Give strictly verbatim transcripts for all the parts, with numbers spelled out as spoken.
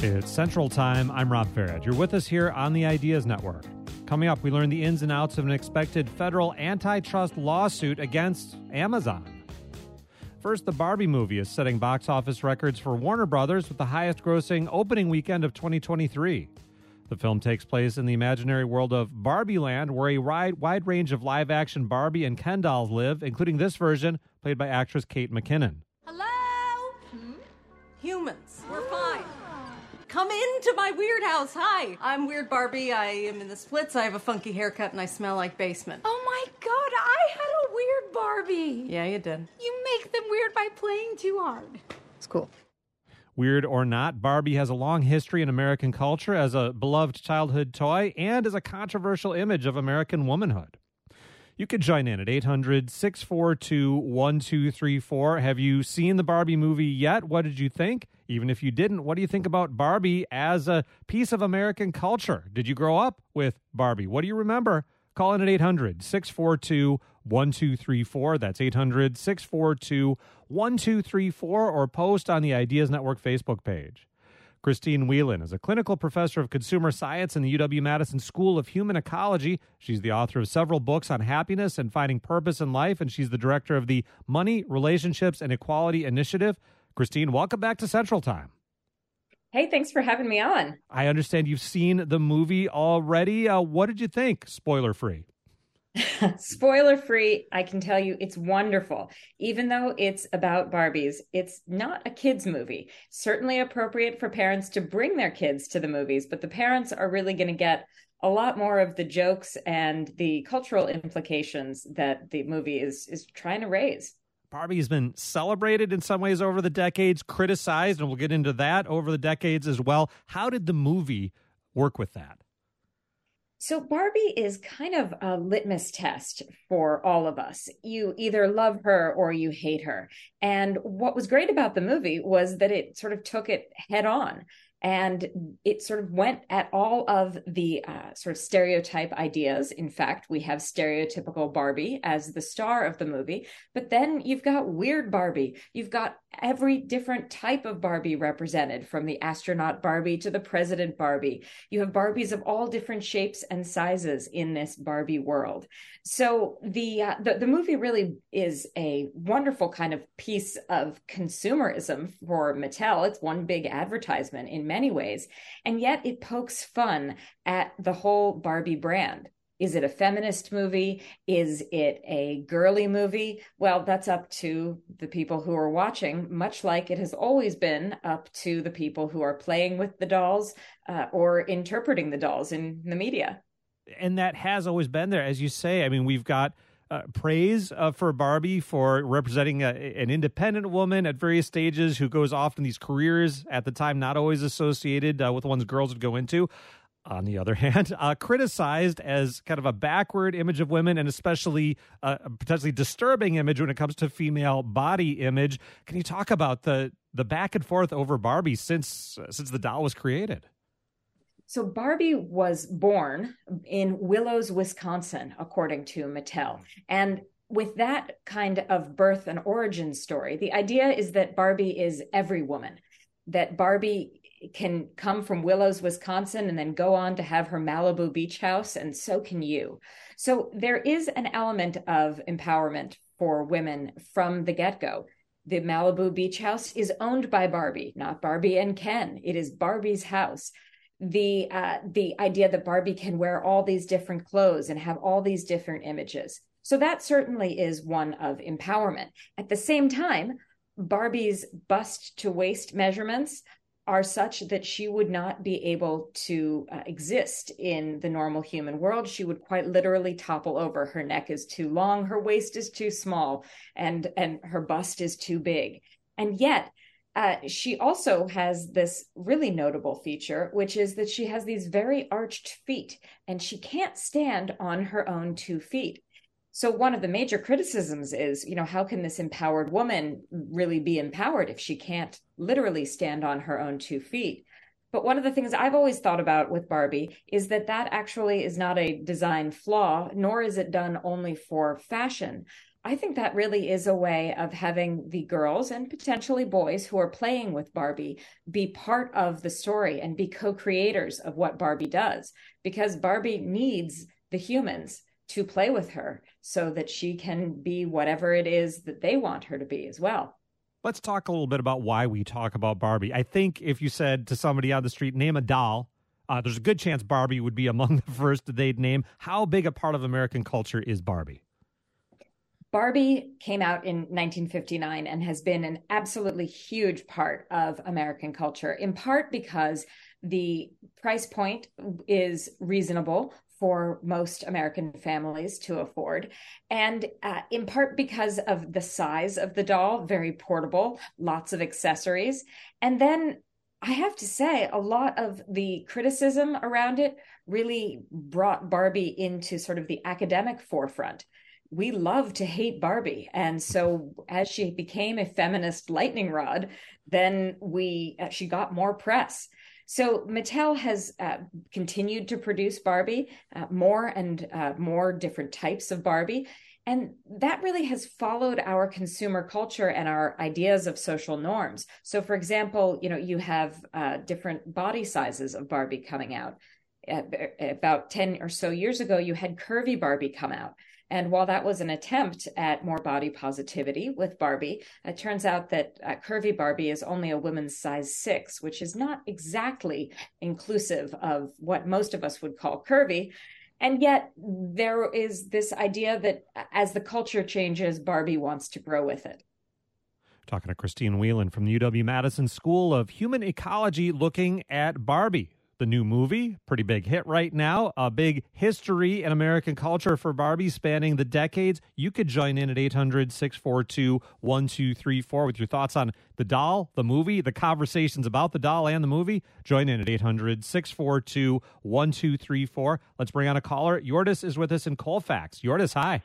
It's Central Time. I'm Rob Farad. You're with us here on the Ideas Network. Coming up, we learn the ins and outs of an expected federal antitrust lawsuit against Amazon. First, the Barbie movie is setting box office records for Warner Brothers with the highest-grossing opening weekend of twenty twenty-three. The film takes place in the imaginary world of Barbie Land, where a wide, wide range of live-action Barbie and Ken dolls live, including this version, played by actress Kate McKinnon. Hello? Hmm? Humans. We're fine. Come into my weird house. Hi, I'm Weird Barbie. I am in the splits. I have a funky haircut and I smell like basement. Oh my god, I had a weird Barbie. Yeah, you did. You make them weird by playing too hard. It's cool. Weird or not, Barbie has a long history in American culture as a beloved childhood toy and as a controversial image of American womanhood. You could join in at eight hundred, six four two, one two three four. Have you seen the Barbie movie yet? What did you think? Even if you didn't, what do you think about Barbie as a piece of American culture? Did you grow up with Barbie? What do you remember? Call in at eight hundred, six four two, one two three four. That's eight hundred, six four two, one two three four, or post on the Ideas Network Facebook page. Christine Whelan is a clinical professor of consumer science in the U W-Madison School of Human Ecology. She's the author of several books on happiness and finding purpose in life, and she's the director of the Money, Relationships, and Equality Initiative. Christine, welcome back to Central Time. Hey, thanks for having me on. I understand you've seen the movie already. Uh, what did you think? Spoiler-free. Spoiler free, I can tell you it's wonderful. Even though it's about Barbies, it's not a kids movie. Certainly appropriate for parents to bring their kids to the movies, but the parents are really going to get a lot more of the jokes and the cultural implications that the movie is is trying to raise. Barbie has been celebrated in some ways over the decades, criticized, and we'll get into that over the decades as well. How did the movie work with that? So Barbie is kind of a litmus test for all of us. You either love her or you hate her. And what was great about the movie was that it sort of took it head on. And it sort of went at all of the uh, sort of stereotype ideas. In fact, we have stereotypical Barbie as the star of the movie. But then you've got weird Barbie. You've got every different type of Barbie represented, from the astronaut Barbie to the president Barbie. You have Barbies of all different shapes and sizes in this Barbie world. So the, uh, the the movie really is a wonderful kind of piece of consumerism for Mattel. It's one big advertisement in many ways, and yet it pokes fun at the whole Barbie brand. Is it a feminist movie? Is it a girly movie? Well, that's up to the people who are watching, much like it has always been up to the people who are playing with the dolls uh, or interpreting the dolls in the media. And that has always been there, as you say. I mean, we've got uh, praise uh, for Barbie for representing a, an independent woman at various stages who goes off in these careers at the time not always associated uh, with the ones girls would go into. On the other hand, uh, criticized as kind of a backward image of women, and especially uh, a potentially disturbing image when it comes to female body image. Can you talk about the the back and forth over Barbie since uh, since the doll was created? So Barbie was born in Willows, Wisconsin, according to Mattel. And with that kind of birth and origin story, the idea is that Barbie is every woman, that Barbie can come from Willows, Wisconsin, and then go on to have her Malibu beach house, and so can you. So there is an element of empowerment for women from the get-go. The Malibu beach house is owned by Barbie, not Barbie and Ken. It is Barbie's house. The uh, the idea that Barbie can wear all these different clothes and have all these different images. So that certainly is one of empowerment. At the same time, Barbie's bust to waist measurements are such that she would not be able to uh, exist in the normal human world. She would quite literally topple over. Her neck is too long, her waist is too small, and, and her bust is too big. And yet, uh, she also has this really notable feature, which is that she has these very arched feet, and she can't stand on her own two feet. So one of the major criticisms is, you know, how can this empowered woman really be empowered if she can't literally stand on her own two feet? But one of the things I've always thought about with Barbie is that that actually is not a design flaw, nor is it done only for fashion. I think that really is a way of having the girls and potentially boys who are playing with Barbie be part of the story and be co-creators of what Barbie does, because Barbie needs the humans to play with her so that she can be whatever it is that they want her to be as well. Let's talk a little bit about why we talk about Barbie. I think if you said to somebody on the street, name a doll, uh, there's a good chance Barbie would be among the first that they'd name. How big a part of American culture is Barbie? Barbie came out in nineteen fifty-nine and has been an absolutely huge part of American culture, in part because the price point is reasonable for most American families to afford, and uh, in part because of the size of the doll, very portable, lots of accessories. And then I have to say, a lot of the criticism around it really brought Barbie into sort of the academic forefront. We love to hate Barbie. And so as she became a feminist lightning rod, then we uh, she got more press. So Mattel has uh, continued to produce Barbie, uh, more and uh, more different types of Barbie. And that really has followed our consumer culture and our ideas of social norms. So for example, you know, you have uh, different body sizes of Barbie coming out. Uh, about ten or so years ago, you had curvy Barbie come out. And while that was an attempt at more body positivity with Barbie, it turns out that uh, curvy Barbie is only a woman's size six, which is not exactly inclusive of what most of us would call curvy. And yet there is this idea that as the culture changes, Barbie wants to grow with it. Talking to Christine Whelan from the U W-Madison School of Human Ecology, looking at Barbie. The new movie, pretty big hit right now, a big history in American culture for Barbie spanning the decades. You could join in at eight hundred, six four two, one two three four with your thoughts on the doll, the movie, the conversations about the doll and the movie. Join in at eight hundred, six four two, one two three four. Let's bring on a caller. Yordis is with us in Colfax. Yordis, hi.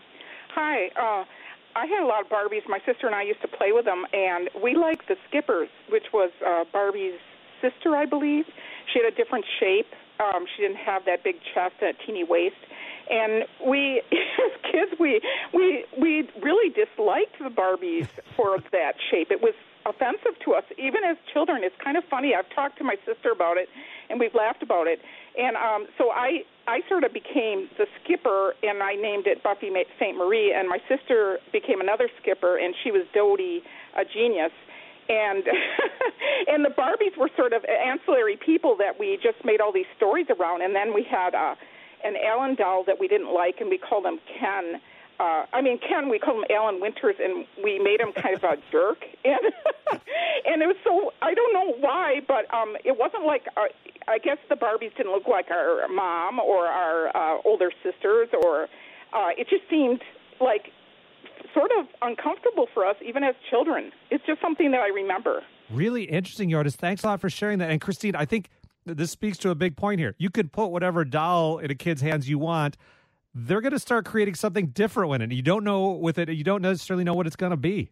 Hi. Uh, I had a lot of Barbies. My sister and I used to play with them, and we liked the Skippers, which was uh, Barbie's sister, I believe. She had a different shape. Um, she didn't have that big chest and a teeny waist. And we, as kids, we we we really disliked the Barbies for that shape. It was offensive to us, even as children. It's kind of funny. I've talked to my sister about it, and we've laughed about it. And um, so I, I sort of became the Skipper, and I named it Buffy Saint Marie. And my sister became another Skipper, and she was Dodie, a genius. And and the Barbies were sort of ancillary people that we just made all these stories around. And then we had uh, an Alan doll that we didn't like, and we called him Ken. Uh, I mean, Ken, we called him Alan Winters, and we made him kind of a jerk. And and it was so, I don't know why, but um, it wasn't like, our, I guess the Barbies didn't look like our mom or our uh, older sisters, or uh, it just seemed like sort of uncomfortable for us, even as children. It's just something that I remember. Really interesting, Yordis. Thanks a lot for sharing that. And Christine, I think this speaks to a big point here. You could put whatever doll in a kid's hands you want. They're going to start creating something different with it. You don't know with it. You don't necessarily know what it's going to be.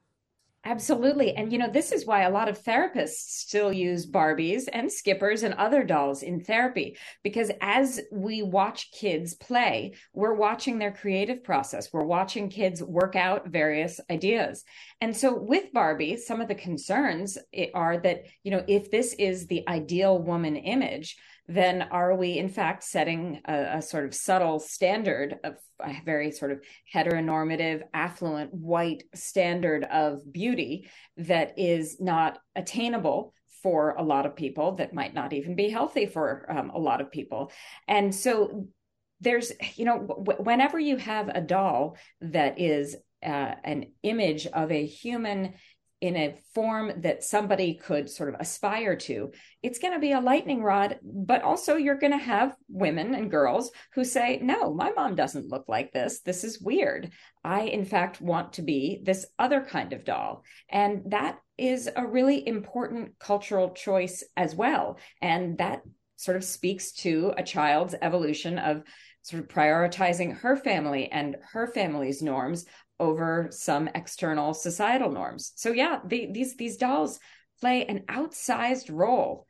Absolutely. And, you know, this is why a lot of therapists still use Barbies and Skippers and other dolls in therapy, because as we watch kids play, we're watching their creative process. We're watching kids work out various ideas. And so with Barbie, some of the concerns are that, you know, if this is the ideal woman image, then are we in fact setting a, a sort of subtle standard of a very sort of heteronormative, affluent, white standard of beauty that is not attainable for a lot of people, that might not even be healthy for um, a lot of people. And so there's, you know, w- whenever you have a doll that is uh, an image of a human in a form that somebody could sort of aspire to, it's going to be a lightning rod. But also you're going to have women and girls who say, no, my mom doesn't look like this. This is weird. I, in fact, want to be this other kind of doll. And that is a really important cultural choice as well. And that sort of speaks to a child's evolution of sort of prioritizing her family and her family's norms over some external societal norms. So yeah, the, these these dolls play an outsized role.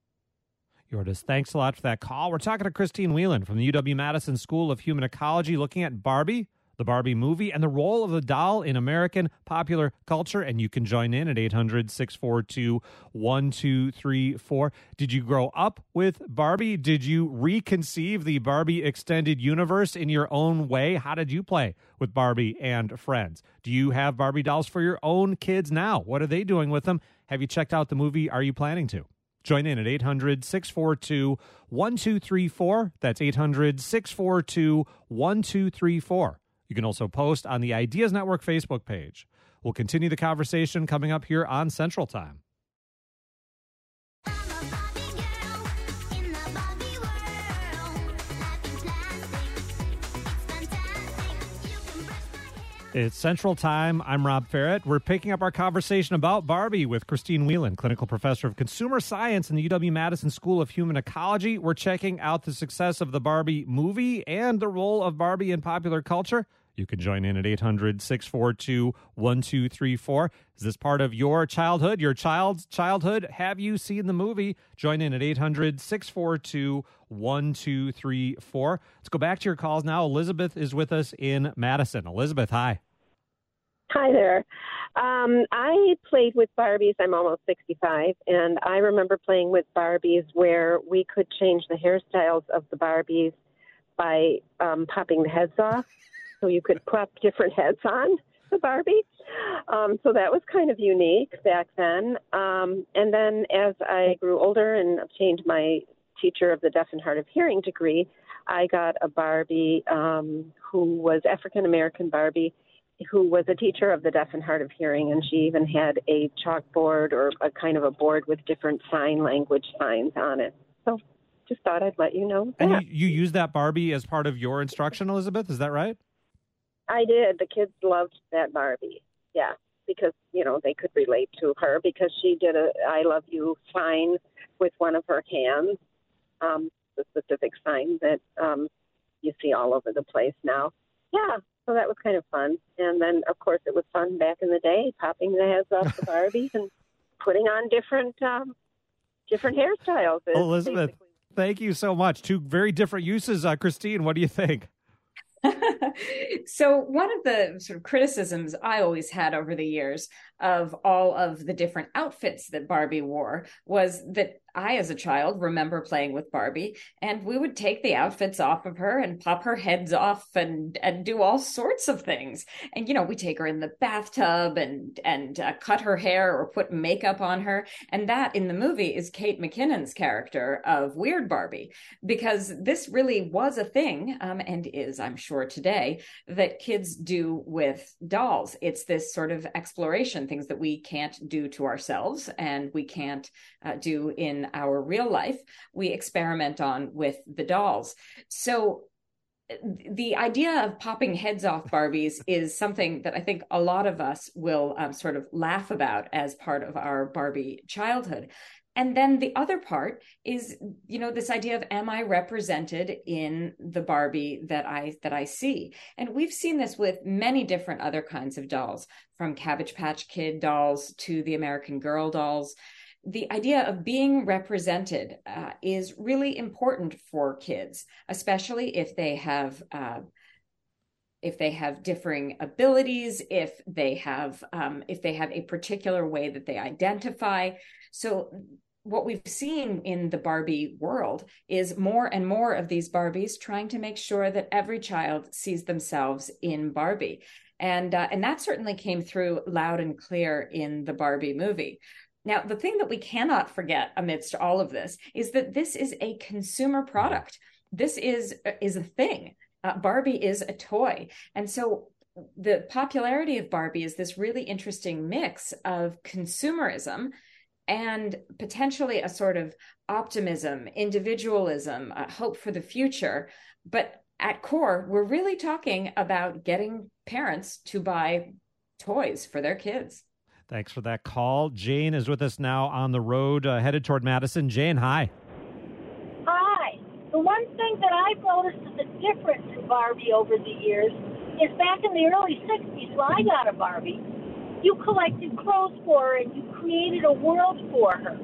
Yordis, thanks a lot for that call. We're talking to Christine Whelan from the U W-Madison School of Human Ecology, looking at Barbie, the Barbie movie and the role of the doll in American popular culture. And you can join in at eight hundred, six four two, one two three four. Did you grow up with Barbie? Did you reconceive the Barbie extended universe in your own way? How did you play with Barbie and friends? Do you have Barbie dolls for your own kids now? What are they doing with them? Have you checked out the movie? Are you planning to? Join in at eight hundred, six four two, one two three four. That's eight hundred, six four two, one two three four. You can also post on the Ideas Network Facebook page. We'll continue the conversation coming up here on Central Time. It's Central Time. I'm Rob Farrett. We're picking up our conversation about Barbie with Christine Whelan, clinical professor of consumer science in the U W-Madison School of Human Ecology. We're checking out the success of the Barbie movie and the role of Barbie in popular culture. You can join in at eight hundred, six four two, one two three four. Is this part of your childhood, your child's childhood? Have you seen the movie? Join in at eight hundred, six four two, one two three four. Let's go back to your calls now. Elizabeth is with us in Madison. Elizabeth, hi. Hi there. Um, I played with Barbies. I'm almost sixty-five, and I remember playing with Barbies where we could change the hairstyles of the Barbies by um, popping the heads off. So you could pop different heads on the Barbie. Um, so that was kind of unique back then. Um, and then as I grew older and obtained my teacher of the deaf and hard of hearing degree, I got a Barbie um, who was African-American Barbie, who was a teacher of the deaf and hard of hearing, and she even had a chalkboard or a kind of a board with different sign language signs on it. So just thought I'd let you know that. And you, you used that Barbie as part of your instruction, Elizabeth? Is that right? I did. The kids loved that Barbie. Yeah, because, you know, they could relate to her because she did a I love you sign with one of her hands, um, the specific sign that um, you see all over the place now. Yeah, so that was kind of fun. And then, of course, it was fun back in the day, popping the heads off the Barbies and putting on different um, different hairstyles. Elizabeth, basically. Thank you so much. Two very different uses. Uh, Christine, what do you think? So one of the sort of criticisms I always had over the years of all of the different outfits that Barbie wore was that I, as a child, remember playing with Barbie, and we would take the outfits off of her and pop her heads off and, and do all sorts of things. And, you know, we take her in the bathtub and, and uh, cut her hair or put makeup on her. And that in the movie is Kate McKinnon's character of Weird Barbie, because this really was a thing, um, and is, I'm sure today, that kids do with dolls. It's this sort of exploration, things that we can't do to ourselves and we can't uh, do in our real life, we experiment on with the dolls. So the idea of popping heads off Barbies is something that I think a lot of us will um, sort of laugh about as part of our Barbie childhood. And then the other part is, you know, this idea of, am I represented in the Barbie that I that I see? And we've seen this with many different other kinds of dolls, from Cabbage Patch Kid dolls to the American Girl dolls. The idea of being represented uh, is really important for kids, especially if they have uh, if they have differing abilities, if they have um, if they have a particular way that they identify. So what we've seen in the Barbie world is more and more of these Barbies trying to make sure that every child sees themselves in Barbie. And, uh, and that certainly came through loud and clear in the Barbie movie. Now, the thing that we cannot forget amidst all of this is that this is a consumer product. This is, is a thing. Uh, Barbie is a toy. And so the popularity of Barbie is this really interesting mix of consumerism and potentially a sort of optimism, individualism, uh, hope for the future. But at core, we're really talking about getting parents to buy toys for their kids. Thanks for that call. Jane is with us now on the road, uh, headed toward Madison. Jane, hi. Hi. The one thing that I've noticed is a difference in Barbie over the years is back in the early sixties when I got a Barbie, you collected clothes for her and you created a world for her.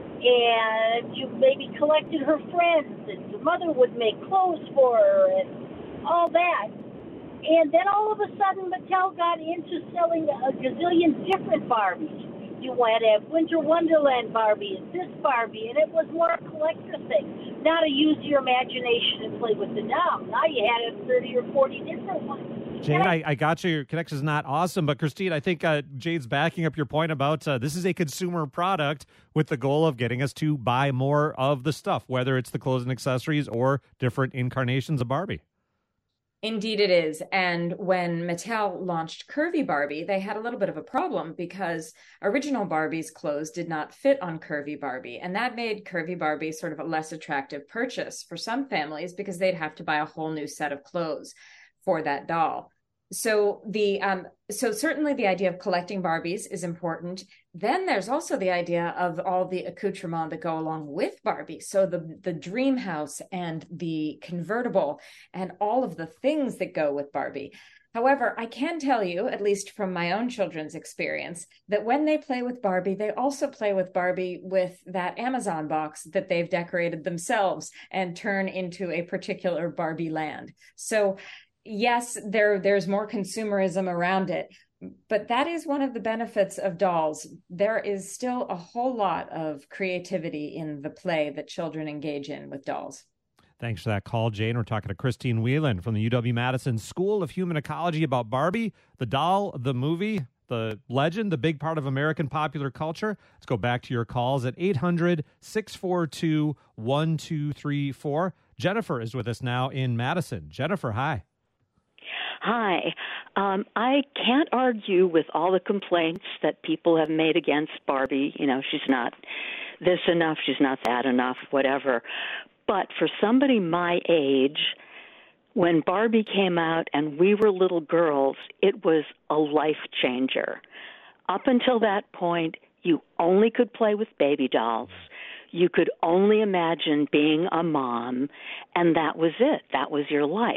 And you maybe collected her friends and your mother would make clothes for her and all that. And then all of a sudden, Mattel got into selling a gazillion different Barbies. You had to have Winter Wonderland Barbie and this Barbie, and it was more a collector thing. Now to use your imagination and play with the doll. Now you had thirty or forty different ones. Jade, I, I got you. Your connection is not awesome, but Christine, I think uh, Jade's backing up your point about uh, this is a consumer product with the goal of getting us to buy more of the stuff, whether it's the clothes and accessories or different incarnations of Barbie. Indeed it is. And when Mattel launched Curvy Barbie, they had a little bit of a problem because original Barbie's clothes did not fit on Curvy Barbie. And that made Curvy Barbie sort of a less attractive purchase for some families because they'd have to buy a whole new set of clothes for that doll. So the um, so certainly the idea of collecting Barbies is important. Then there's also the idea of all the accoutrements that go along with Barbie. So the the dream house and the convertible and all of the things that go with Barbie. However, I can tell you, at least from my own children's experience, that when they play with Barbie, they also play with Barbie with that Amazon box that they've decorated themselves and turn into a particular Barbie land. So yes, there there's more consumerism around it, but that is one of the benefits of dolls. There is still a whole lot of creativity in the play that children engage in with dolls. Thanks for that call, Jane. We're talking to Christine Whelan from the U W-Madison School of Human Ecology about Barbie, the doll, the movie, the legend, the big part of American popular culture. Let's go back to your calls at eight hundred, six four two, one two three four. Jennifer is with us now in Madison. Jennifer, hi. Hi. Um, I can't argue with all the complaints that people have made against Barbie. You know, she's not this enough, she's not that enough, whatever. But for somebody my age, when Barbie came out and we were little girls, it was a life changer. Up until that point, you only could play with baby dolls. You could only imagine being a mom, and that was it. That was your life.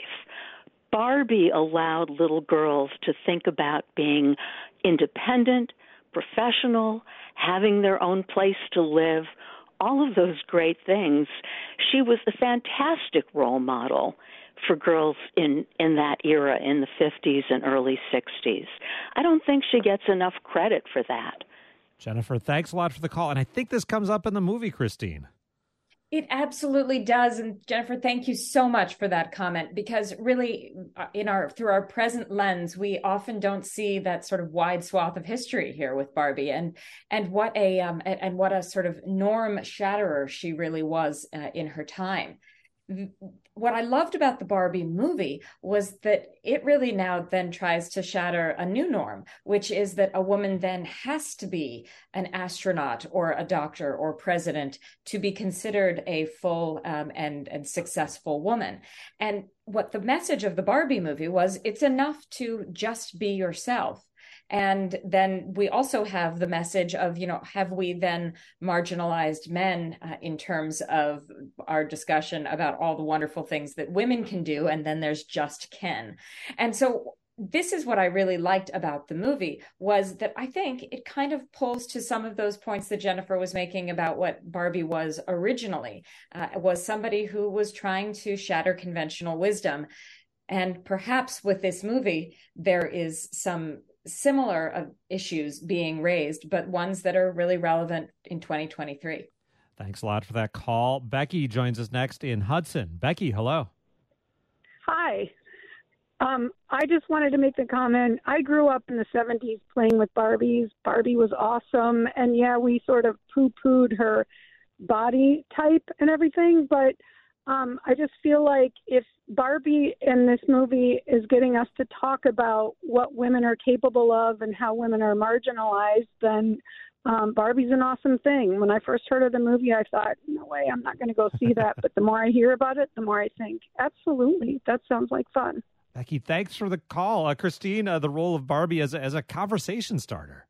Barbie allowed little girls to think about being independent, professional, having their own place to live, all of those great things. She was a fantastic role model for girls in, in that era, in the fifties and early sixties. I don't think she gets enough credit for that. Jennifer, thanks a lot for the call. And I think this comes up in the movie, Christine. It absolutely does. And Jennifer, thank you so much for that comment, because really in our through our present lens, we often don't see that sort of wide swath of history here with Barbie and and what a um, and what a sort of norm shatterer she really was uh, in her time. What I loved about the Barbie movie was that it really now then tries to shatter a new norm, which is that a woman then has to be an astronaut or a doctor or president to be considered a full um, and, and successful woman. And what the message of the Barbie movie was, it's enough to just be yourself. And then we also have the message of, you know, have we then marginalized men uh, in terms of our discussion about all the wonderful things that women can do? And then there's just Ken. And so this is what I really liked about the movie, was that I think it kind of pulls to some of those points that Jennifer was making about what Barbie was originally, uh, was somebody who was trying to shatter conventional wisdom. And perhaps with this movie, there is some similar uh, issues being raised, but ones that are really relevant in twenty twenty-three. Thanks a lot for that call. Becky joins us next in Hudson. Becky, hello. Hi. Um, I just wanted to make the comment. I grew up in the seventies playing with Barbies. Barbie was awesome. And yeah, we sort of poo-pooed her body type and everything, but Um, I just feel like if Barbie in this movie is getting us to talk about what women are capable of and how women are marginalized, then um, Barbie's an awesome thing. When I first heard of the movie, I thought, no way, I'm not going to go see that. But the more I hear about it, the more I think, absolutely, that sounds like fun. Becky, thanks for the call. Uh, Christine, uh, the role of Barbie as a, as a conversation starter.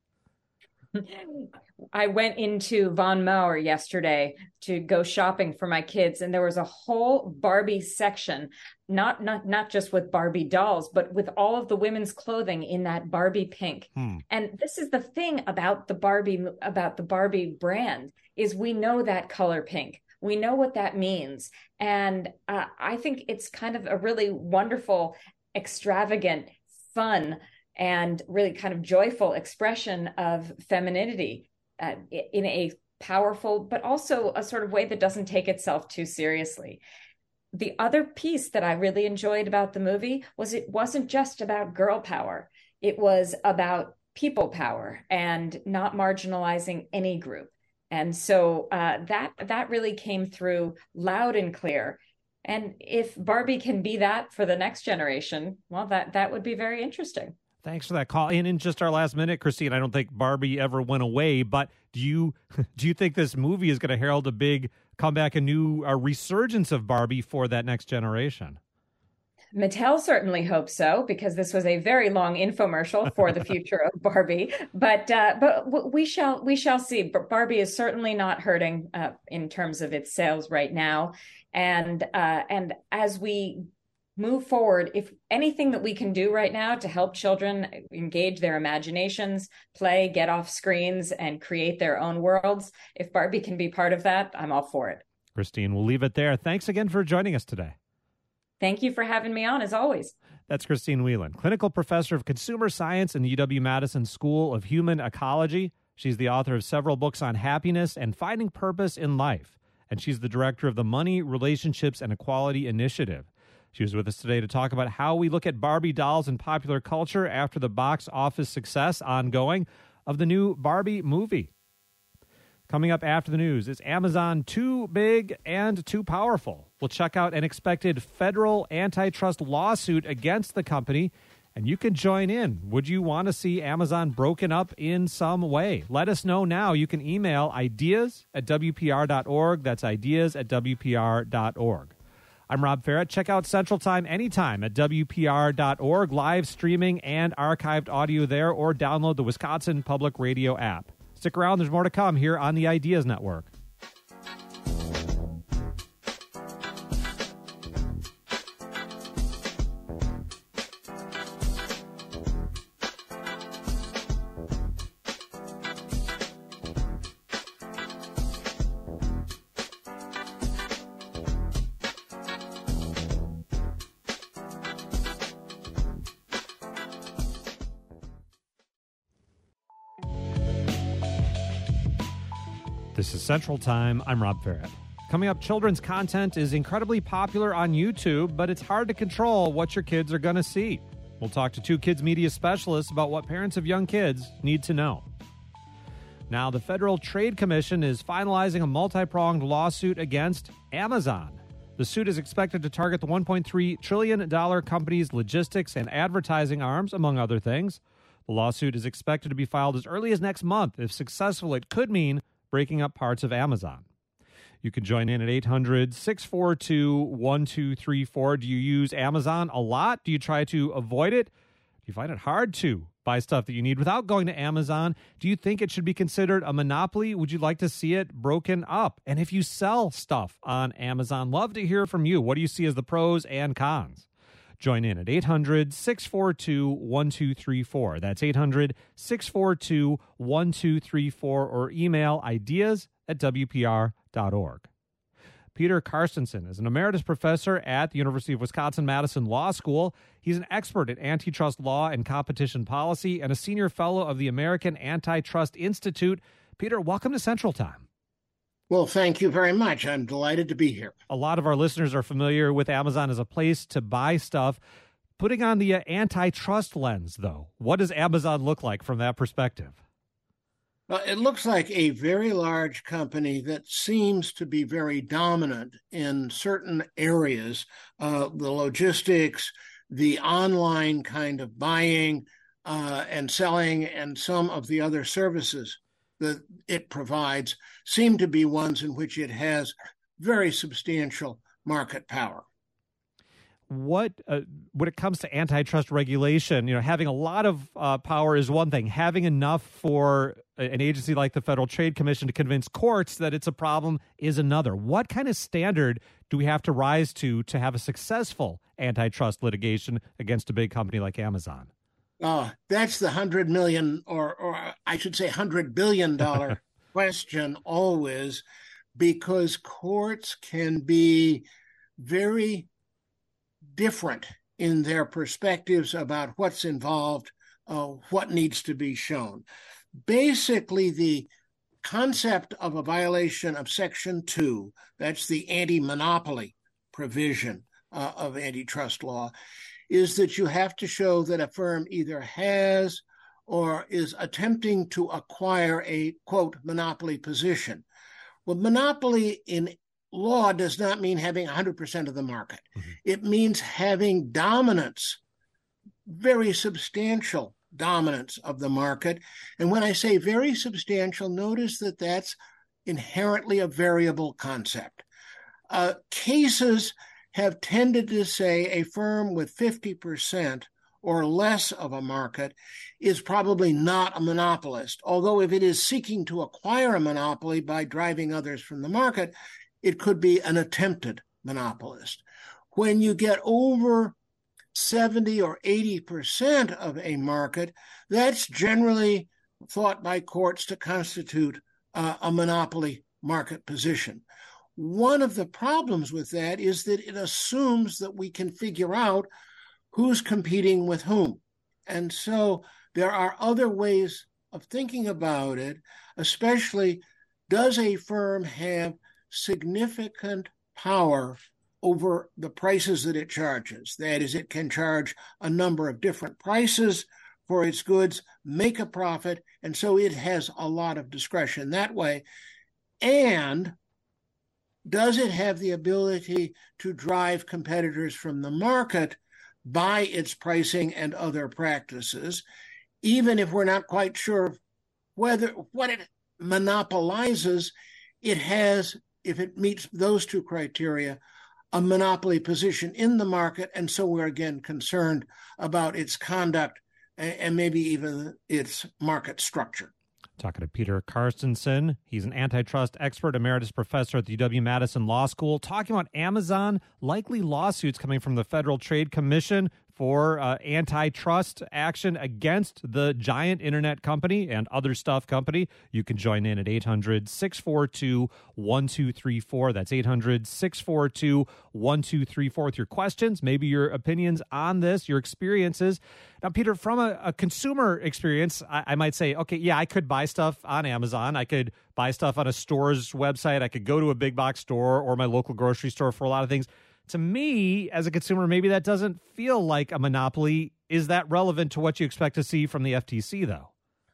I went into Von Maur yesterday to go shopping for my kids, and there was a whole Barbie section, not not not just with Barbie dolls, but with all of the women's clothing in that Barbie pink. Hmm. And this is the thing about the Barbie about the Barbie brand, is we know that color pink. We know what that means. And uh, I think it's kind of a really wonderful extravagant, fun, and really kind of joyful expression of femininity uh, in a powerful, but also a sort of way that doesn't take itself too seriously. The other piece that I really enjoyed about the movie was it wasn't just about girl power. It was about people power and not marginalizing any group. And so uh, that that really came through loud and clear. And if Barbie can be that for the next generation, well, that that would be very interesting. Thanks for that call. And in just our last minute, Christine, I don't think Barbie ever went away, but do you do you think this movie is going to herald a big comeback, a new a resurgence of Barbie for that next generation? Mattel certainly hopes so, because this was a very long infomercial for the future of Barbie. But uh, but we shall we shall see. Barbie is certainly not hurting uh, in terms of its sales right now, and uh, and as we move forward, if anything that we can do right now to help children engage their imaginations, play, get off screens, and create their own worlds, if Barbie can be part of that, I'm all for it. Christine, we'll leave it there. Thanks again for joining us today. Thank you for having me on, as always. That's Christine Whelan, clinical professor of consumer science in the U W-Madison School of Human Ecology. She's the author of several books on happiness and finding purpose in life, and she's the director of the Money, Relationships, and Equality Initiative. She was with us today to talk about how we look at Barbie dolls in popular culture after the box office success ongoing of the new Barbie movie. Coming up after the news, is Amazon too big and too powerful? We'll check out an expected federal antitrust lawsuit against the company, and you can join in. Would you want to see Amazon broken up in some way? Let us know now. You can email ideas at W P R dot org. That's ideas at W P R dot org. I'm Rob Ferrett. Check out Central Time anytime at W P R dot org, live streaming and archived audio there, or download the Wisconsin Public Radio app. Stick around. There's more to come here on the Ideas Network. This is Central Time. I'm Rob Ferrett. Coming up, children's content is incredibly popular on YouTube, but it's hard to control what your kids are going to see. We'll talk to two kids media specialists about what parents of young kids need to know. Now, the Federal Trade Commission is finalizing a multi-pronged lawsuit against Amazon. The suit is expected to target the one point three trillion dollars company's logistics and advertising arms, among other things. The lawsuit is expected to be filed as early as next month. If successful, it could mean breaking up parts of Amazon. You can join in at eight hundred, six four two, one two three four. Do you use Amazon a lot? Do you try to avoid it? Do you find it hard to buy stuff that you need without going to Amazon? Do you think it should be considered a monopoly? Would you like to see it broken up? And if you sell stuff on Amazon, love to hear from you. What do you see as the pros and cons? Join in at eight hundred, six four two, one two three four. That's eight hundred, six four two, one two three four, or email ideas at W P R dot org. Peter Carstensen is an emeritus professor at the University of Wisconsin-Madison Law School. He's an expert in antitrust law and competition policy and a senior fellow of the American Antitrust Institute. Peter, welcome to Central Time. Well, thank you very much. I'm delighted to be here. A lot of our listeners are familiar with Amazon as a place to buy stuff. Putting on the uh, antitrust lens, though, what does Amazon look like from that perspective? Well, it looks like a very large company that seems to be very dominant in certain areas, uh, the logistics, the online kind of buying uh, and selling, and some of the other services that it provides seem to be ones in which it has very substantial market power. What, uh, when it comes to antitrust regulation, you know, having a lot of uh, power is one thing. Having enough for an agency like the Federal Trade Commission to convince courts that it's a problem is another. What kind of standard do we have to rise to to have a successful antitrust litigation against a big company like Amazon? Uh, that's the hundred million, or or I should say hundred billion dollar question always, because courts can be very different in their perspectives about what's involved, uh, what needs to be shown. Basically, the concept of a violation of Section two, that's the anti-monopoly provision uh, of antitrust law, is that you have to show that a firm either has or is attempting to acquire a, quote, monopoly position. Well, monopoly in law does not mean having one hundred percent of the market. Mm-hmm. It means having dominance, very substantial dominance of the market. And when I say very substantial, notice that that's inherently a variable concept. Uh, cases have tended to say a firm with fifty percent or less of a market is probably not a monopolist. Although if it is seeking to acquire a monopoly by driving others from the market, it could be an attempted monopolist. When you get over seventy or eighty percent of a market, that's generally thought by courts to constitute uh, a monopoly market position. One of the problems with that is that it assumes that we can figure out who's competing with whom. And so there are other ways of thinking about it, especially does a firm have significant power over the prices that it charges? That is, it can charge a number of different prices for its goods, make a profit, and so it has a lot of discretion that way. And does it have the ability to drive competitors from the market by its pricing and other practices, even if we're not quite sure whether what it monopolizes, it has, if it meets those two criteria, a monopoly position in the market, and so we're again concerned about its conduct and maybe even its market structure. Talking to Peter Carstensen. He's an antitrust expert, emeritus professor at the U W-Madison Law School, talking about Amazon, likely lawsuits coming from the Federal Trade Commission for uh, antitrust action against the giant internet company and other stuff company. You can join in at eight hundred, six four two, one two three four. That's eight hundred, six four two, one two three four with your questions, maybe your opinions on this, your experiences. Now, Peter, from a, a consumer experience, I, I might say, okay, yeah, I could buy stuff on Amazon. I could buy stuff on a store's website. I could go to a big box store or my local grocery store for a lot of things. To me, as a consumer, maybe that doesn't feel like a monopoly. Is that relevant to what you expect to see from the F T C, though?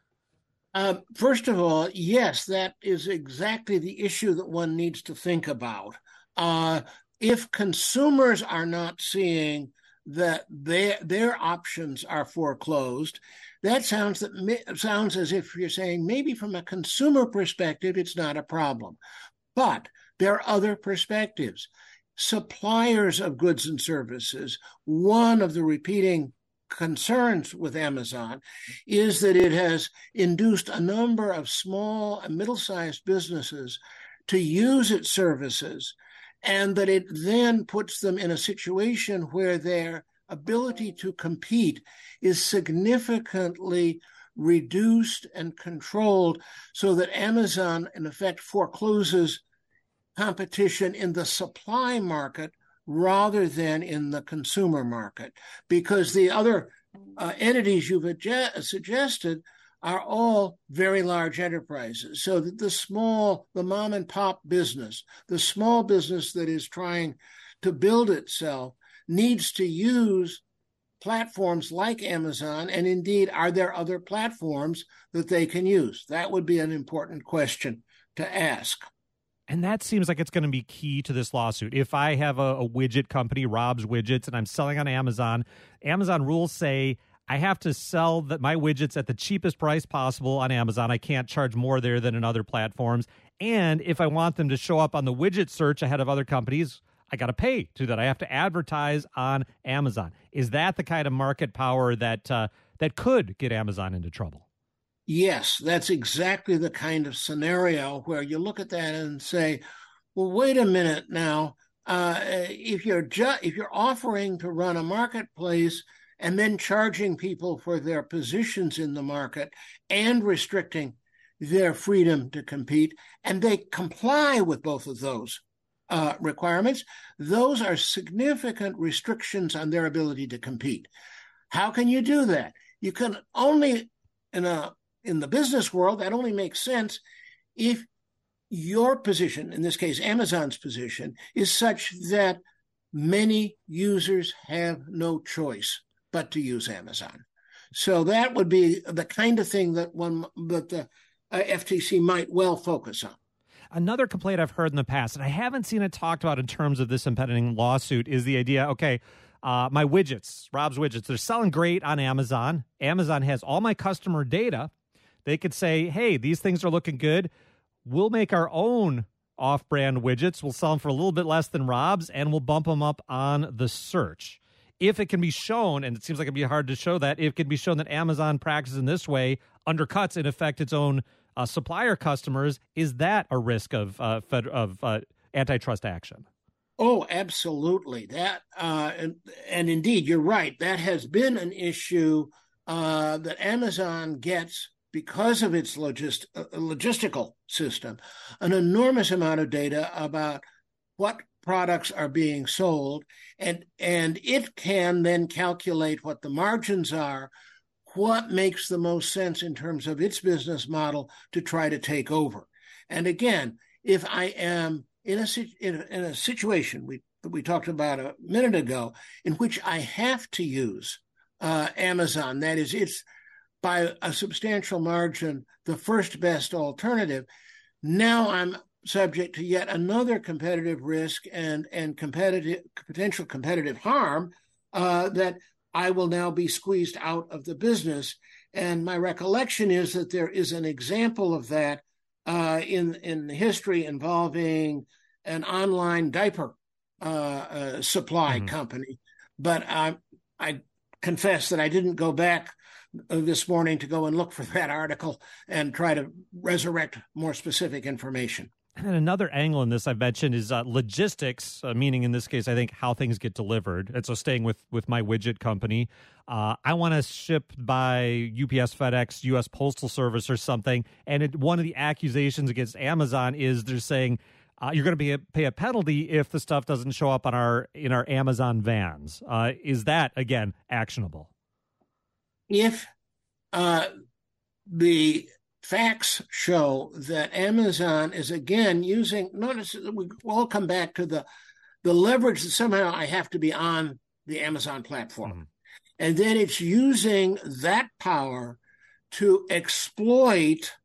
Uh, first of all, yes, that is exactly the issue that one needs to think about. Uh, if consumers are not seeing that their their options are foreclosed, that sounds that sounds as if you're saying maybe from a consumer perspective it's not a problem, but there are other perspectives. Suppliers of goods and services, one of the repeating concerns with Amazon is that it has induced a number of small and middle-sized businesses to use its services, and that it then puts them in a situation where their ability to compete is significantly reduced and controlled, so that Amazon, in effect, forecloses competition in the supply market rather than in the consumer market, because the other uh, entities you've adge- suggested are all very large enterprises. So that the small, the mom and pop business, the small business that is trying to build itself needs to use platforms like Amazon, and indeed, are there other platforms that they can use? That would be an important question to ask. And that seems like it's going to be key to this lawsuit. If I have a, a widget company, Rob's Widgets, and I'm selling on Amazon, Amazon rules say I have to sell the, my widgets at the cheapest price possible on Amazon. I can't charge more there than in other platforms. And if I want them to show up on the widget search ahead of other companies, I got to pay to that. I have to advertise on Amazon. Is that the kind of market power that uh, that could get Amazon into trouble? Yes, that's exactly the kind of scenario where you look at that and say, well, wait a minute now. Uh, if you're ju- if you're offering to run a marketplace and then charging people for their positions in the market and restricting their freedom to compete, and they comply with both of those uh, requirements, those are significant restrictions on their ability to compete. How can you do that? You can only, in a in the business world, that only makes sense if your position, in this case, Amazon's position, is such that many users have no choice but to use Amazon. So that would be the kind of thing that one that the uh, F T C might well focus on. Another complaint I've heard in the past, and I haven't seen it talked about in terms of this impending lawsuit, is the idea, okay, uh, my widgets, Rob's widgets, they're selling great on Amazon. Amazon has all my customer data. They could say, hey, these things are looking good. We'll make our own off-brand widgets. We'll sell them for a little bit less than Rob's, and we'll bump them up on the search. If it can be shown, and it seems like it'd be hard to show that, if it can be shown that Amazon practices in this way undercuts, in effect, its own uh, supplier customers, is that a risk of uh, fed, of uh, antitrust action? Oh, absolutely. That uh, and, and indeed, you're right. That has been an issue uh, that Amazon gets because of its logist- uh, logistical system, an enormous amount of data about what products are being sold, and and it can then calculate what the margins are, what makes the most sense in terms of its business model to try to take over. And again, if I am in a in a, in a situation we that we talked about a minute ago, in which I have to use uh, Amazon, that is, it's by a substantial margin the first best alternative, now I'm subject to yet another competitive risk and, and competitive potential competitive harm uh, that I will now be squeezed out of the business. And my recollection is that there is an example of that uh, in, in history involving an online diaper uh, uh, supply mm-hmm. company. But I, I confess that I didn't go back this morning to go and look for that article and try to resurrect more specific information. And another angle in this I've mentioned is uh, logistics, uh, meaning in this case, I think how things get delivered. And so staying with, with my widget company, uh, I want to ship by U P S, FedEx, U S Postal Service or something. And it, one of the accusations against Amazon is they're saying uh, you're going to be a, pay a penalty if the stuff doesn't show up on our in our Amazon vans. Uh, is that, again, actionable? If uh, the facts show that Amazon is again using, notice we all come back to the, the leverage that somehow I have to be on the Amazon platform. Mm-hmm. And then it's using that power to exploit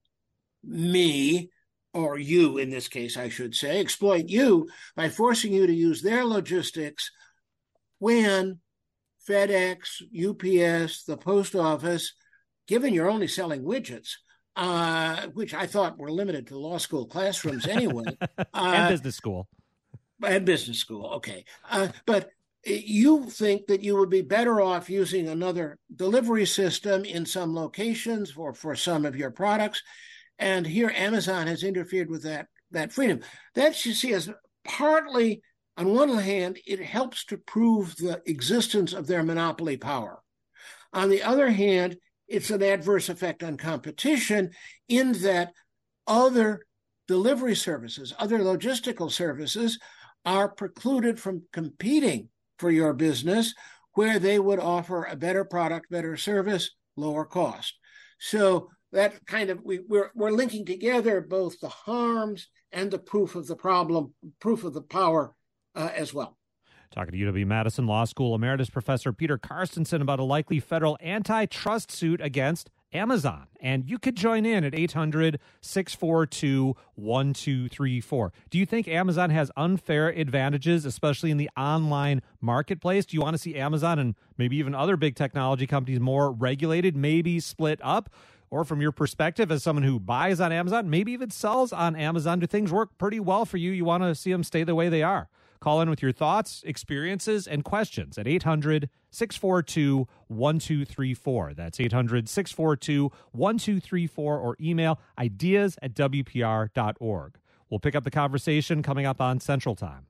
me, or you in this case, I should say, exploit you by forcing you to use their logistics when FedEx, U P S, the post office, given you're only selling widgets, uh, which I thought were limited to law school classrooms anyway. and uh, business school. And business school, okay. Uh, but you think that you would be better off using another delivery system in some locations for, for some of your products. And here Amazon has interfered with that, that freedom. That you see as partly, on one hand, it helps to prove the existence of their monopoly power. On the other hand, it's an adverse effect on competition in that other delivery services, other logistical services are precluded from competing for your business where they would offer a better product, better service, lower cost. So that kind of, we, we're, we're linking together both the harms and the proof of the problem, proof of the power Uh, as well. Talking to U W-Madison Law School Emeritus Professor Peter Carstensen about a likely federal antitrust suit against Amazon. And you could join in at eight hundred, six four two, one two three four. Do you think Amazon has unfair advantages, especially in the online marketplace? Do you want to see Amazon and maybe even other big technology companies more regulated, maybe split up? Or from your perspective as someone who buys on Amazon, maybe even sells on Amazon, do things work pretty well for you? You want to see them stay the way they are? Call in with your thoughts, experiences, and questions at eight hundred, six four two, one two three four. That's eight hundred, six four two, one two three four, or email ideas at W P R dot org. We'll pick up the conversation coming up on Central Time.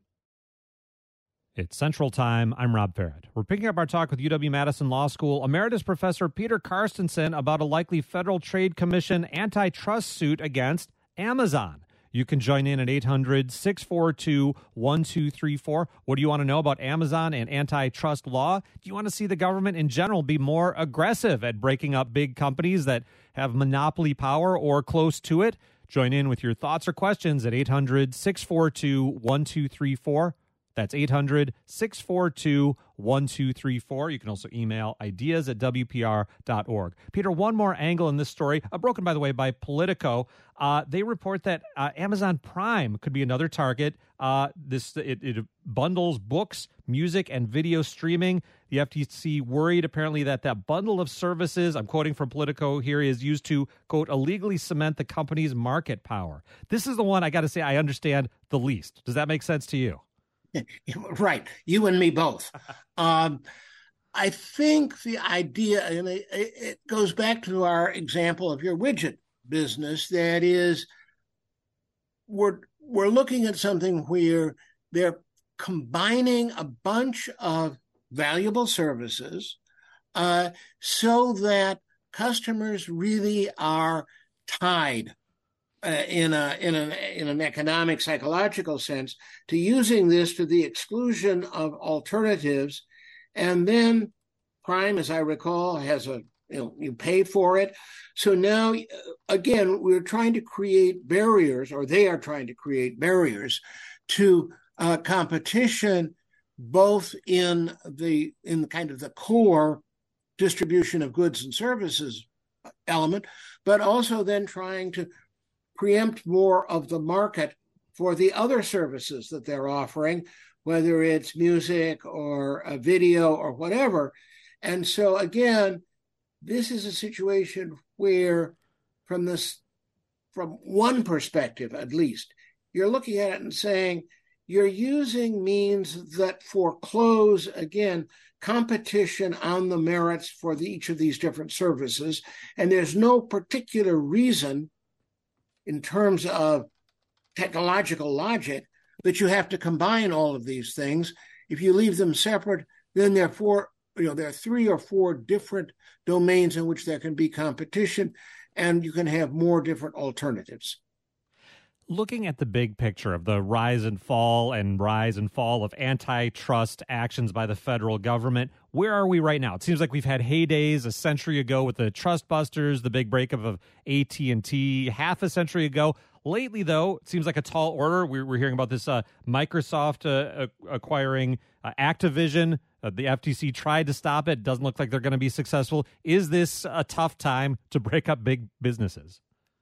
It's Central Time. I'm Rob Farrett. We're picking up our talk with U W-Madison Law School Emeritus Professor Peter Carstensen about a likely Federal Trade Commission antitrust suit against Amazon. You can join in at eight hundred, six four two, one two three four. What do you want to know about Amazon and antitrust law? Do you want to see the government in general be more aggressive at breaking up big companies that have monopoly power or close to it? Join in with your thoughts or questions at eight hundred, six four two, one two three four. That's eight hundred, six four two, one two three four. You can also email ideas at W P R dot org. Peter, one more angle in this story, uh, broken, by the way, by Politico. Uh, they report that uh, Amazon Prime could be another target. Uh, this it, it bundles books, music, and video streaming. The F T C worried, apparently, that that bundle of services, I'm quoting from Politico here, is used to, quote, illegally cement the company's market power. This is the one I got to say I understand the least. Does that make sense to you? Right. You and me both. um, I think the idea, and it, it goes back to our example of your widget business, that is, we're, we're looking at something where they're combining a bunch of valuable services uh, so that customers really are tied Uh, in a in an in an economic psychological sense to using this to the exclusion of alternatives, and then Prime, as I recall, has a you know you pay for it. So now again we're trying to create barriers, or they are trying to create barriers to uh, competition, both in the in the kind of the core distribution of goods and services element, but also then trying to preempt more of the market for the other services that they're offering, whether it's music or a video or whatever. And so, again, this is a situation where, from this, from one perspective at least, you're looking at it and saying you're using means that foreclose, again, competition on the merits for the, each of these different services. And there's no particular reason in terms of technological logic that you have to combine all of these things. If you leave them separate, then there are four, you know, there are three or four different domains in which there can be competition, and you can have more different alternatives. Looking at the big picture of the rise and fall and rise and fall of antitrust actions by the federal government, where are we right now? It seems like we've had heydays a century ago with the trust busters, the big breakup of A T and T half a century ago. Lately, though, it seems like a tall order. We're, we're hearing about this uh, Microsoft uh, acquiring uh, Activision. Uh, the F T C tried to stop it. Doesn't look like they're going to be successful. Is this a tough time to break up big businesses?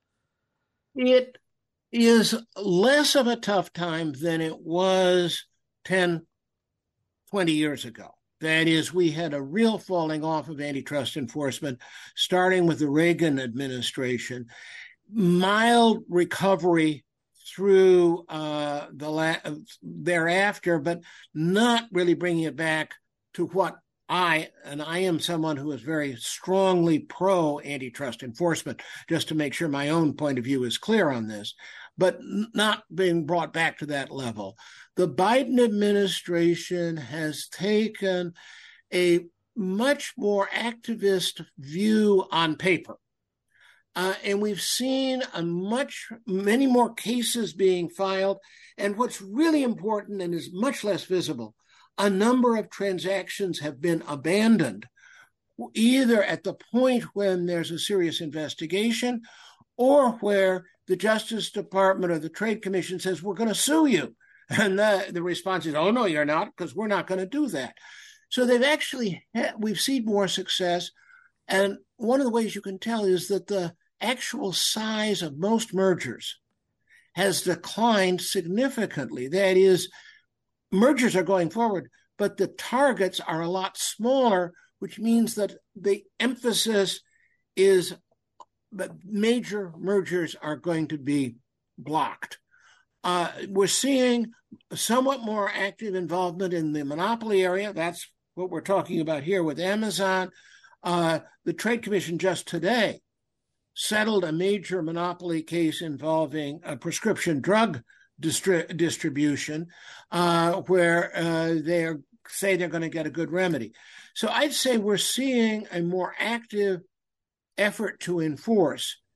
It is less of a tough time than it was ten, twenty years ago. That is, we had a real falling off of antitrust enforcement, starting with the Reagan administration, mild recovery through uh, the la- thereafter, but not really bringing it back to what I, and I am someone who is very strongly pro-antitrust enforcement, just to make sure my own point of view is clear on this, but not being brought back to that level. The Biden administration has taken a much more activist view on paper. Uh, and we've seen a much, many more cases being filed. And what's really important and is much less visible, a number of transactions have been abandoned, either at the point when there's a serious investigation or where the Justice Department or the Trade Commission says, we're going to sue you. And the, the response is, oh, no, you're not, because we're not going to do that. So they've actually, we've seen more success. And one of the ways you can tell is that the actual size of most mergers has declined significantly. That is, mergers are going forward, but the targets are a lot smaller, which means that the emphasis is that major mergers are going to be blocked. Uh, we're seeing somewhat more active involvement in the monopoly area. That's what we're talking about here with Amazon. Uh, the Trade Commission just today settled a major monopoly case involving a prescription drug distri- distribution, uh, where uh, they say they're going to get a good remedy. So I'd say we're seeing a more active effort to enforce.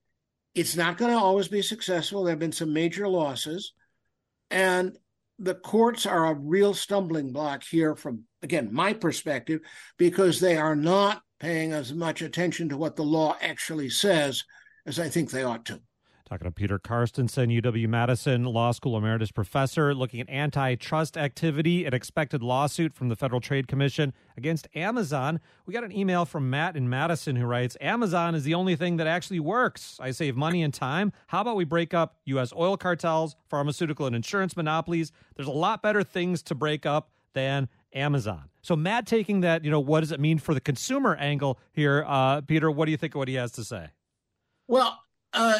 It's not going to always be successful. There have been some major losses. And the courts are a real stumbling block here from, again, my perspective, because they are not paying as much attention to what the law actually says as I think they ought to. Talking to Peter Carstensen, U W-Madison Law School Emeritus Professor, looking at antitrust activity, an expected lawsuit from the Federal Trade Commission against Amazon. We got an email from Matt in Madison who writes, Amazon is the only thing that actually works. I save money and time. How about we break up U S oil cartels, pharmaceutical and insurance monopolies? There's a lot better things to break up than Amazon. So Matt taking that, you know, what does it mean for the consumer angle here? Uh, Peter, what do you think of what he has to say? Well, uh,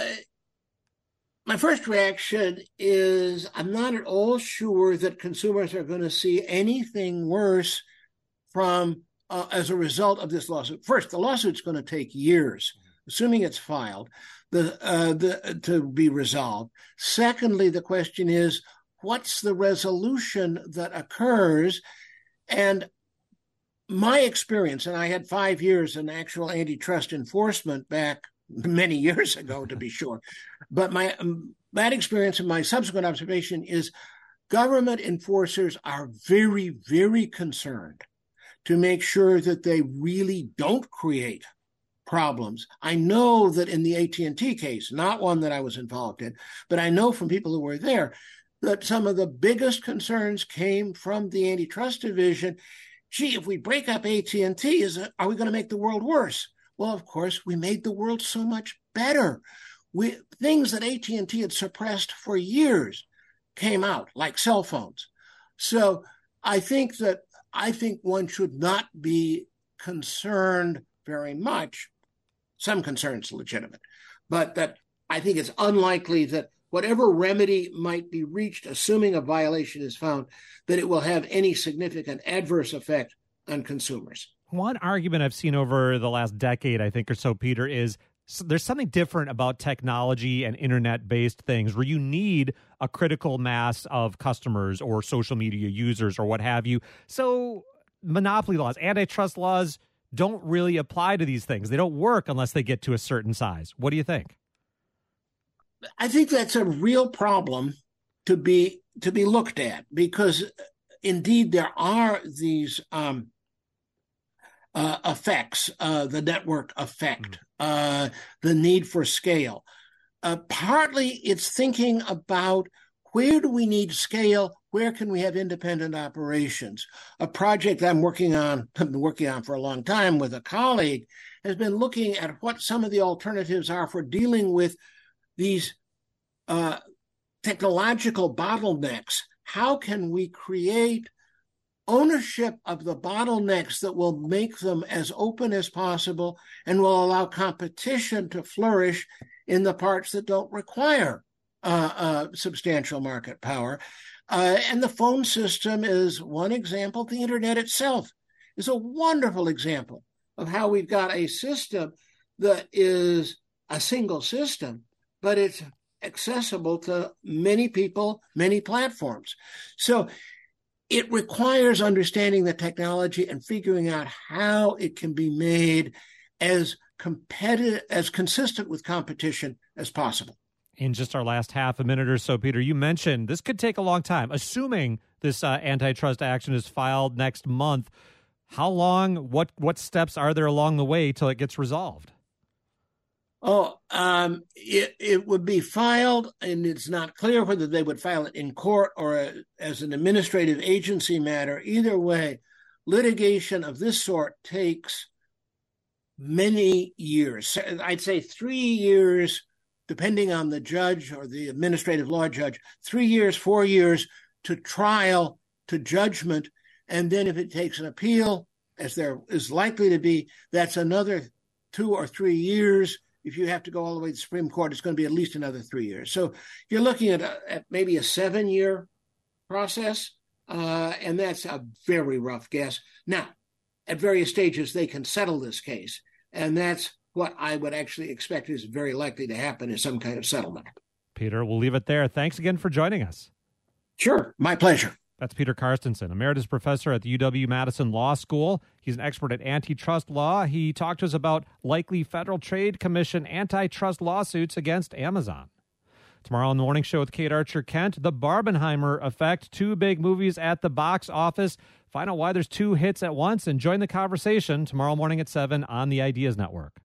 my first reaction is I'm not at all sure that consumers are going to see anything worse from uh, as a result of this lawsuit. First, the lawsuit's going to take years, assuming it's filed, the, uh, the, to be resolved. Secondly, the question is, what's the resolution that occurs? And my experience, and I had five years in actual antitrust enforcement back many years ago, to be sure. But my um, that experience and my subsequent observation is government enforcers are very, very concerned to make sure that they really don't create problems. I know that in the A T and T case, not one that I was involved in, but I know from people who were there that some of the biggest concerns came from the antitrust division. Gee, if we break up A T and T, is are we going to make the world worse? Well, of course, we made the world so much better. We, things that A T and T had suppressed for years came out, like cell phones. So I think that I think one should not be concerned very much. Some concerns legitimate, but that I think it's unlikely that whatever remedy might be reached, assuming a violation is found, that it will have any significant adverse effect on consumers. One argument I've seen over the last decade, I think, or so, Peter, is there's something different about technology and internet-based things where you need a critical mass of customers or social media users or what have you. So monopoly laws, antitrust laws don't really apply to these things. They don't work unless they get to a certain size. What do you think? I think that's a real problem to be to be looked at, because indeed there are these um, uh, effects, uh, the network effect, uh, the need for scale. Uh, partly it's thinking about where do we need scale, where can we have independent operations. A project I'm working on, I've been working on for a long time with a colleague, has been looking at what some of the alternatives are for dealing with these uh, technological bottlenecks. How can we create ownership of the bottlenecks that will make them as open as possible and will allow competition to flourish in the parts that don't require uh, uh, substantial market power? Uh, and the phone system is one example. The internet itself is a wonderful example of how we've got a system that is a single system, but it's accessible to many people, many platforms. So it requires understanding the technology and figuring out how it can be made as competitive, as consistent with competition as possible. In just our last half a minute or so, Peter, you mentioned this could take a long time. Assuming this uh, antitrust action is filed next month, how long, what what steps are there along the way till it gets resolved? Oh, um, it, it would be filed, and it's not clear whether they would file it in court or a, as an administrative agency matter. Either way, litigation of this sort takes many years. I'd say three years, depending on the judge or the administrative law judge, three years, four years to trial, to judgment. And then if it takes an appeal, as there is likely to be, that's another two or three years. If you have to go all the way to the Supreme Court, it's going to be at least another three years. So you're looking at, a, at maybe a seven-year process, uh, and that's a very rough guess. Now, at various stages, they can settle this case, and that's what I would actually expect is very likely to happen, is some kind of settlement. Peter, we'll leave it there. Thanks again for joining us. Sure, my pleasure. That's Peter Carstensen, emeritus professor at the U W-Madison Law School. He's an expert at antitrust law. He talked to us about likely Federal Trade Commission antitrust lawsuits against Amazon. Tomorrow on the Morning Show with Kate Archer-Kent, The Barbenheimer Effect, two big movies at the box office. Find out why there's two hits at once and join the conversation tomorrow morning at seven on the Ideas Network.